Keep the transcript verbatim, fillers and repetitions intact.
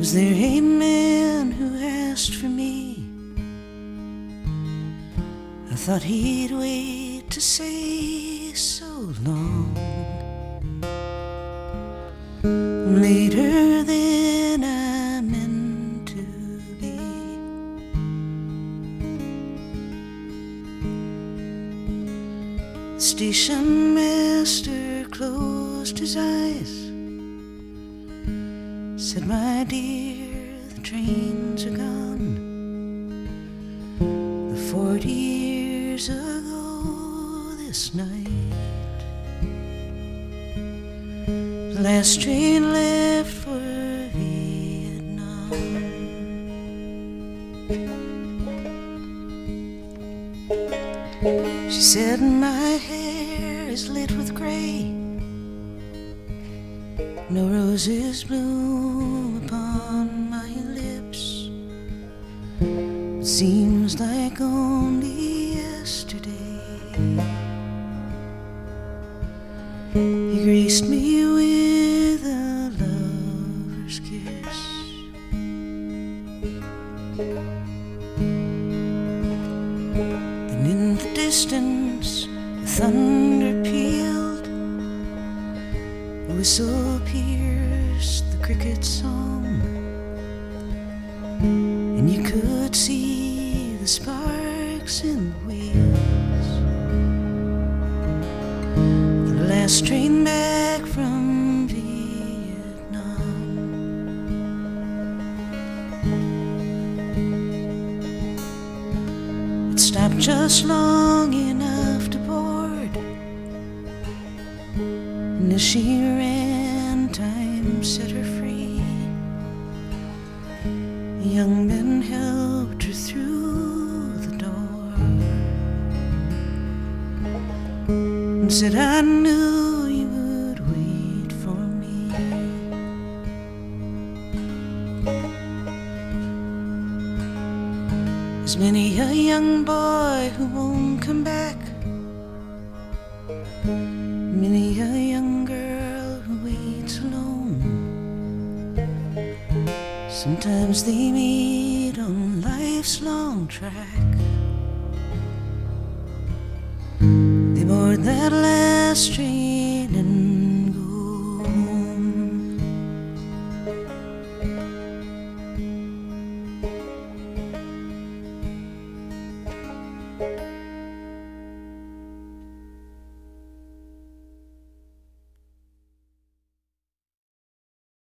Was there a man who asked for me? I thought he'd wait to say so long. Later than I meant to be. The station master closed his eyes, said, "My dear, the trains are gone." The forty years ago this night, the last train left for Vietnam. She said, "My hair is lit with gray, no roses bloom upon my lips. It seems like only yesterday he graced me with a lover's kiss." And in the distance the thunder pealed, a whistle pierced the cricket song, and you could see the sparks in the wheels. The last train back from Vietnam. It stopped just long enough to board, and as she ran, time set her free. Young men helped her through the door and said, "I knew you would wait for me." There's many a young boy who won't come back, many a young girl who waits alone. Sometimes they meet on life's long track. They board that last train and